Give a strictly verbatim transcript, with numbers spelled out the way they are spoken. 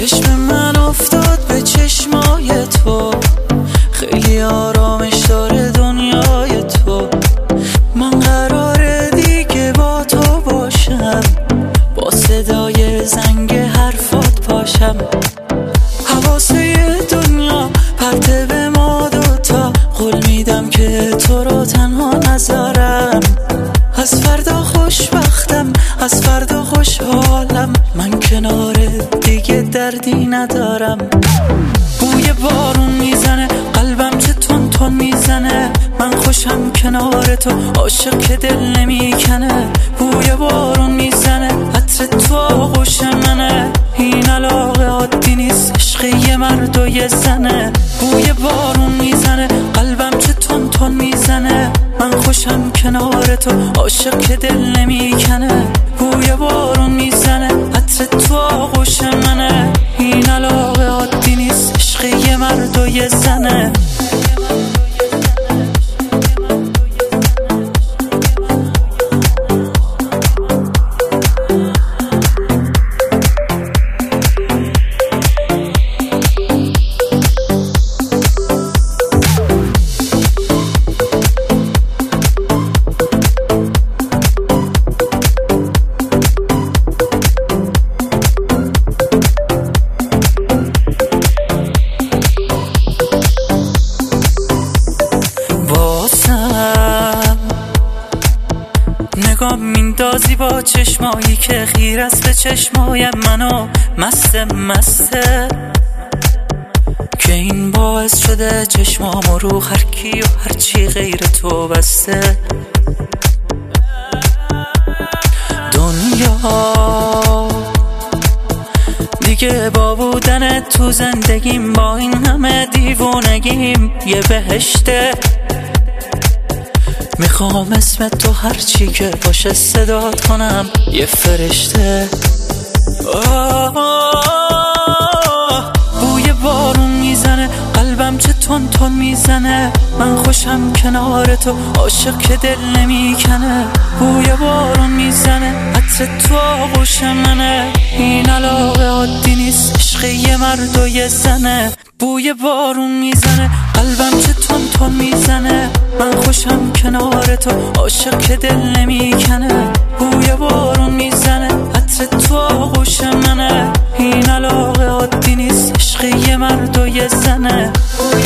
چشم من افتاد به چشمای تو، خیلی آرامش داره دنیای تو. من قراره دیگه با تو باشم، با صدای زنگ حرفات پاشم. حواسه دنیا پرته به ما دوتا، قول میدم که تو رو تنها نذارم. از فردا خوشبختم، از فردا خوشحالم، من کنار دیگه دردی ندارم. بوی بارون میزنه قلبم چه تون تون میزنه، من خوشم کنار تو، عاشق که دل نمیکنه. بوی بارون میزنه عطر تو آغوش منه، این علاقه عادی نیست، عشق یه مرد و یه زنه. بوی بارون میزنه قلبم چه تون تون میزنه، من خوشم کنار تو، عاشق که دل نمیکنه. بوی بارون میزنه عطر تو آغوش منه، این علاقه عادی نیست، عشق یه مرد و یه زنه. نگاه میندازی با چشمایی که خیر است به چشمای منو، مست مسته که این باعث شده چشمامو رو هر کی و هر چی غیر تو بسته. دنیا دیگه با بودن تو زندگیم، با این همه دیوونگیم یه بهشته. میخوام اسم تو هرچی که باشه صدات کنم، یه فرشته. آه آه بوی بارون میزنه قلبم چه تون تون میزنه، من خوشم کنار تو، عاشق که دل نمیکنه. بوی بارون میزنه عطر تو آغوش منه، این علاقه عادی نیست، عشق یه مرد و یه زنه. بوی بارون میزنه قلبم چه تون تون میزنه، من خوشم کنار تو، عاشق که دل نمیکنه. بوی بارون میزنه عطر تو آغوش منه، این علاقه عادی نیست، عشق یه مرد و یه زنه.